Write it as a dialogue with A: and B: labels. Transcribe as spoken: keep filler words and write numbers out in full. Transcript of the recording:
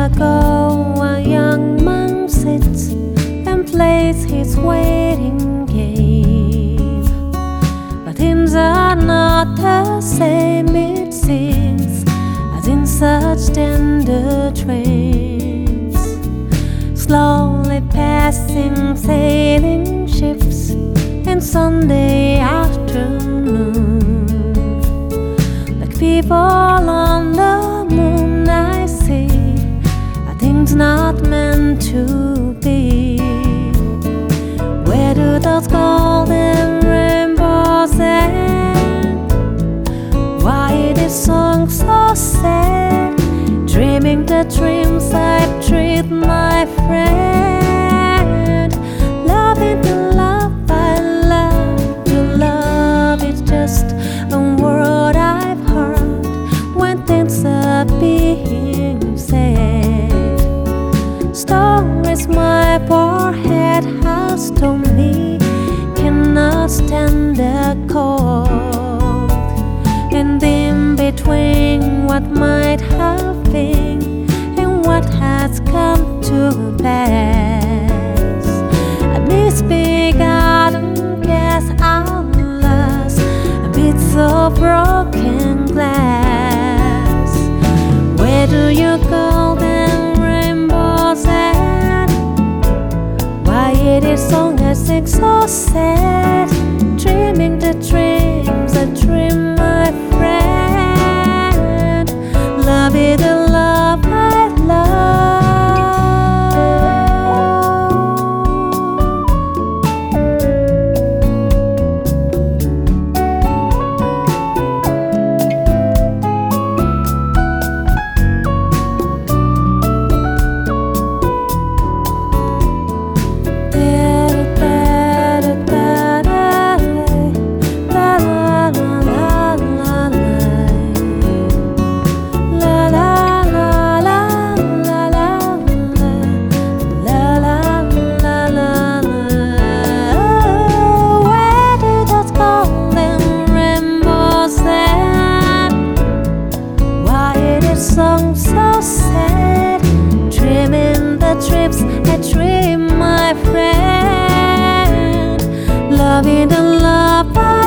A: ago, a young man sits and plays his waiting game. But things are not the same, it seems, as in such tender trains. Slowly passing sailing ships in Sunday afternoon, like people on the moon I see, are things not meant to be. Where do those golden rainbows end? Why is this song so sad? Dreaming the dreams I treat my friend. Loving the love I love. To love is just a word I've heard when things are being said. Stories my poor head has told me cannot stand the cold. And in between what might have been and what has come to pass, a misbegotten guess I'll last amidst of broken glass. Where do your golden rainbows end? Why it is song I sing so sad? Dreaming the dreams I dream my friend. Love is the love I love. Song so sad, dreaming the trips I dream my friend. Loving the love I